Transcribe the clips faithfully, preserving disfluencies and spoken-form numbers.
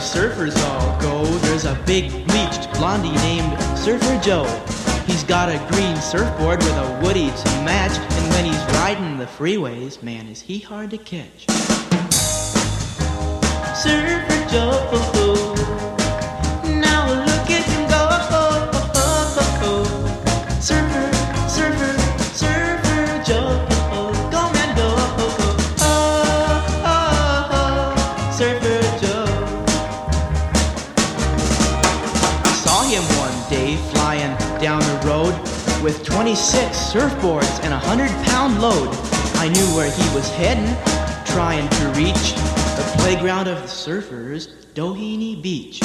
surfers all go, there's a big bleached blondie named Surfer Joe. He's got a green surfboard with a woody to match, and when he's riding the freeways, man, is he hard to catch. Surfer Joe, now look at him go. Surfer, surfer, surfer Joe, go man go. Oh, oh, oh, Surfer Joe. I saw him one day flying down the road with twenty-six surfboards and a hundred pound load. I knew where he was heading, trying to reach the playground of the surfers, Doheny Beach.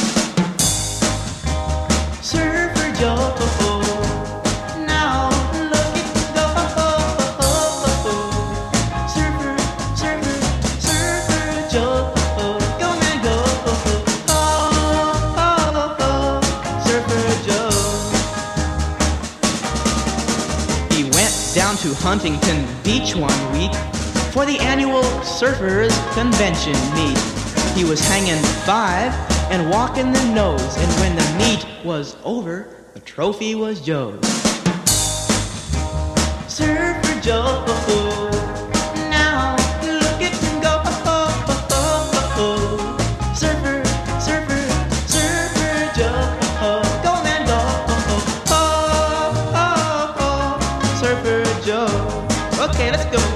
Surfer Joe, now look at him go. Surfer, surfer, surfer Joe, go man go. Oh, oh, oh, Surfer Joe. He went down to Huntington Beach one week for the annual Surfers Convention meet. He was hanging five and walking the nose, and when the meet was over, the trophy was Joe's. Surfer Joe, now look at him go. Surfer, surfer, surfer Joe, go man go. Oh, oh, oh, Surfer Joe. Okay, let's go.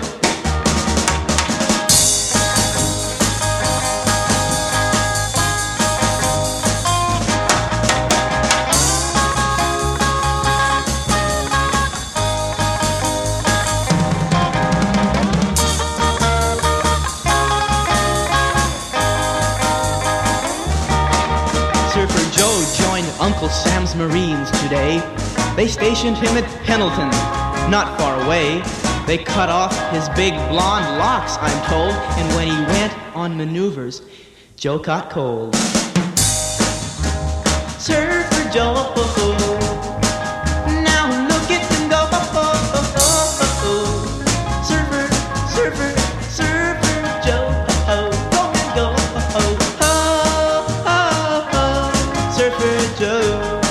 Surfer Joe joined Uncle Sam's Marines today. They stationed him at Pendleton, not far away. They cut off his big blonde locks, I'm told, and when he went on maneuvers, Joe caught cold. Surfer Joe, now look at him go. Surfer, surfer, surfer Joe, go and go. Surfer Joe.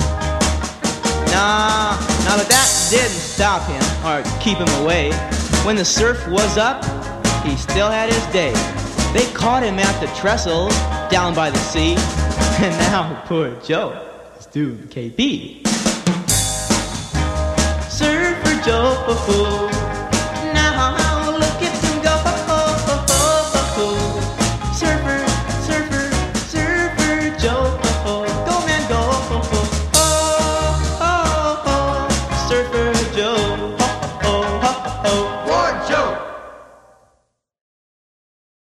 Nah, now but that didn't stop him or keep him away. When the surf was up, he still had his day. They caught him at the trestle down by the sea, and now poor Joe is doomed K B. Surfer Joe,